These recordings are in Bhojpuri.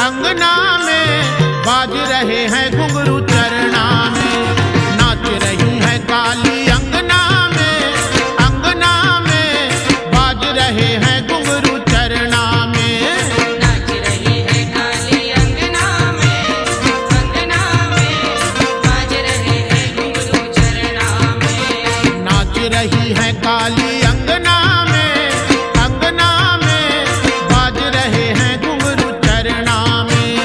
अंगना में बाज रहे हैं घुंघरू चरना में। नाच रही है काली अंगना में बाज रहे हैं घुंघरू चरना में। नाच रही है काली अंगना में बाज रहे हैं घुंघरू चरना में। नाच रही है काली अंगना में बाज रहे हैं घुंघरू चरना में।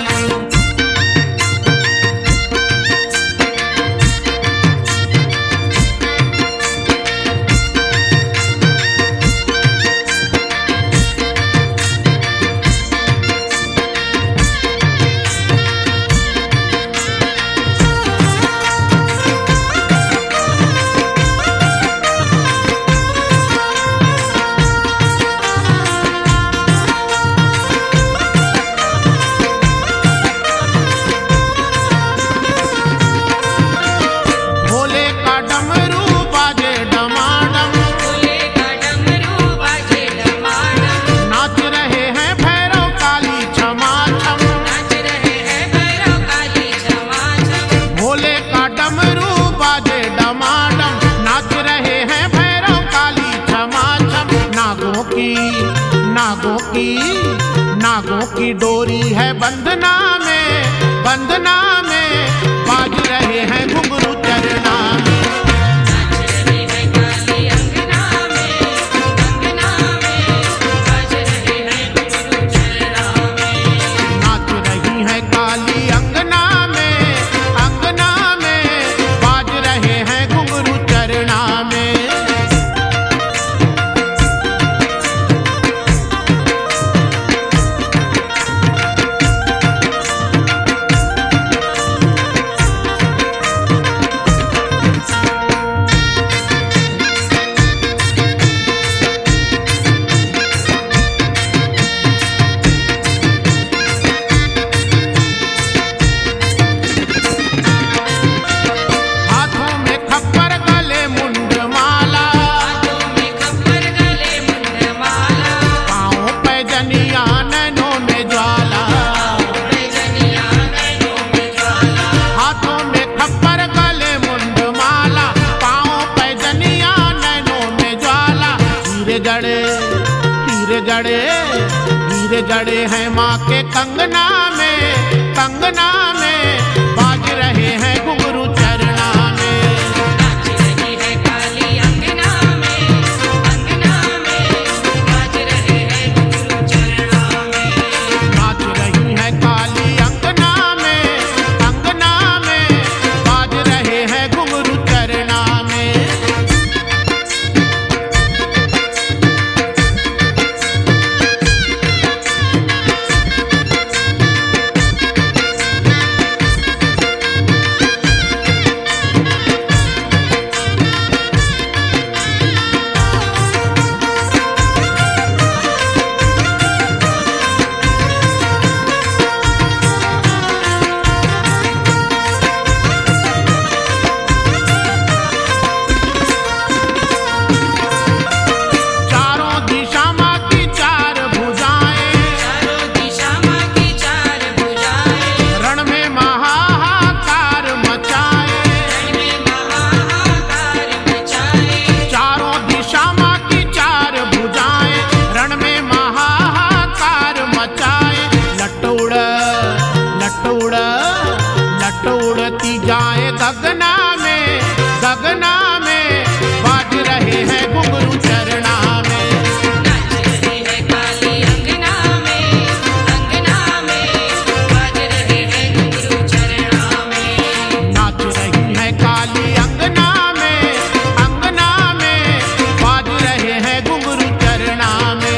भोले का डमरू बाजे डमाडम, भोले का डमरू बाजे डमाडम। नाच रहे हैं भैरव काली छमा छम। नाच रहे हैं भैरव काली छमा छम। भोले का डमरू बाजे डमाडम, नाच रहे हैं भैरव काली छमा छम। नागों की डोरी है बंधना में बाज रहे हैं घुंघरू चरना में। नाच रही है काली अंगना में बाज रहे हैं घुंघरू चरना में। नाच रही है काली अंगना में बाज रहे हैं घुंघरू चरना में। हाथों में खप्पर गले मुंड माला, हाथों में खप्पर गले मुंड माला। पाँव पैजनिया नैनों में ज्वाला। पैजनिया नैनों में ज्वाला। हाथों में खप्पर गले मुंड माला, पाँव पैजनिया नैनों में ज्वाला। हीरे जड़े हैं माँ के कंगना में बाज रहे हैं घुंघरू चरना में। नाच रही है काली अंगना में बाज रहे हैं घुंघरू चरना में। नाच रही है काली अंगना में बाज रहे हैं घुंघरू चरना में। चारों दिशा माँ की चार भुजाएं, चारों दिशा माँ की चार भुजाएं। रण में महाहाकार मचाए। रण में महाहाकार मचाए। चारों दिशा माँ की चार भुजाएं, रण में महाहाकार मचाए। लट उड़ती जाए गगना में बाज रहे हैं घुंघरू चरना में। नाच रही है काली अंगना में बाज रहे हैं घुंघरू चरना में। नाच रही है काली अंगना में बाज रहे हैं घुंघरू चरना में।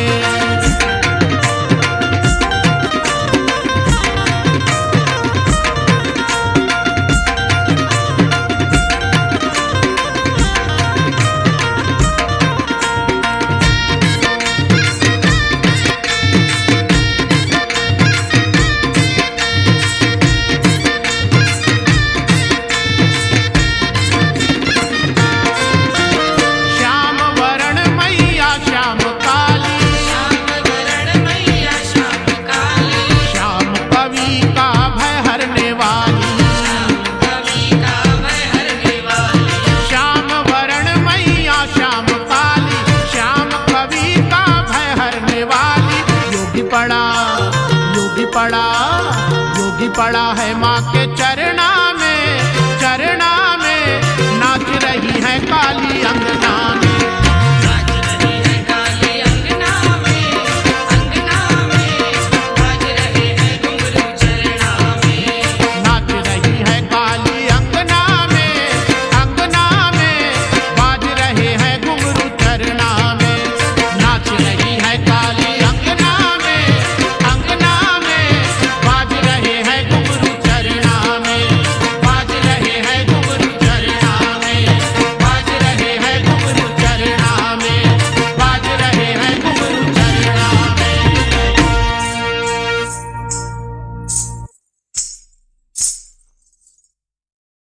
पड़ा है माँ के